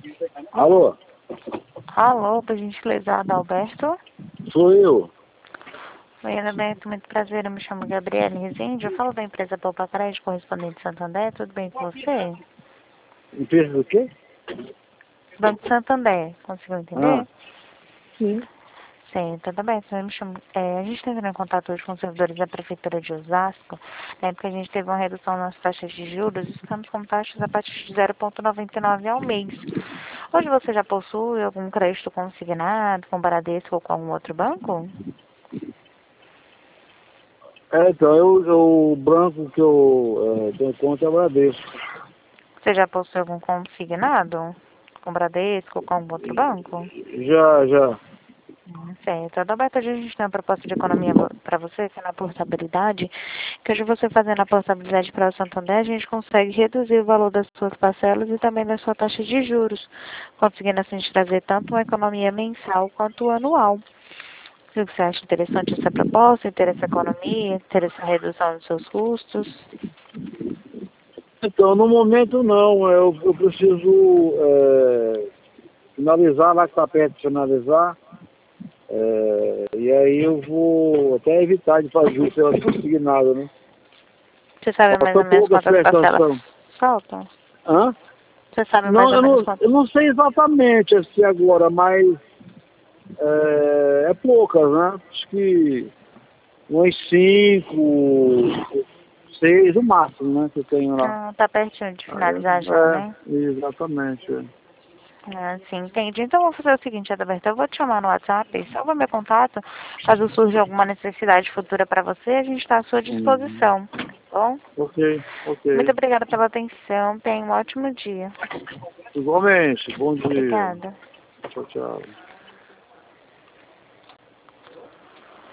Alô? Alô, por gentileza, Adalberto. Sou eu. Oi, Adalberto, muito prazer, eu me chamo Gabriela Rezende, eu falo da empresa Poupa Crédito, correspondente Santander, tudo bem com você? Empresa do quê? Banco Santander, conseguiu Ah, entender? sim. Certo, Adalberto, eu me chamo, a gente está entrando em contato hoje com os servidores da Prefeitura de Osasco, né, porque a gente teve uma redução nas taxas de juros e ficamos com taxas a partir de 0,99 ao mês. Hoje você já possui algum crédito consignado, com Bradesco ou com algum outro banco? Então, o banco que eu tenho conta é o Bradesco. Você já possui algum consignado? Com Bradesco ou com algum outro banco? Já. Certo. Adalberto, hoje a gente tem uma proposta de economia para você, que é na portabilidade, que hoje você fazendo a portabilidade para o Santander, a gente consegue reduzir o valor das suas parcelas e também da sua taxa de juros, conseguindo assim te trazer tanto uma economia mensal quanto anual. O que você acha interessante essa proposta, ter essa economia, ter essa redução dos seus custos? Então, no momento não. Eu preciso finalizar lá que está perto de finalizar. E aí eu vou até evitar de fazer isso pela consignada, né? Você sabe mais Falta ou menos poucas quantas parcelas prestações. faltam? Hã? Você sabe mais Não, ou menos quantas? eu não sei exatamente assim agora, mas é poucas, né? Acho que umas 5, 6 o máximo, né? Que eu tenho lá. Ah, tá pertinho de finalizar já, né? Exatamente. Ah, sim, entendi. Então, eu vou fazer o seguinte, Adalberto, eu vou te chamar no WhatsApp, salva meu contato, caso surja alguma necessidade futura para você, a gente está à sua Uhum. disposição, tá bom? Muito Ok. obrigada pela atenção, tenha um ótimo dia. Igualmente. Bom dia. Obrigada. Tchau, tchau.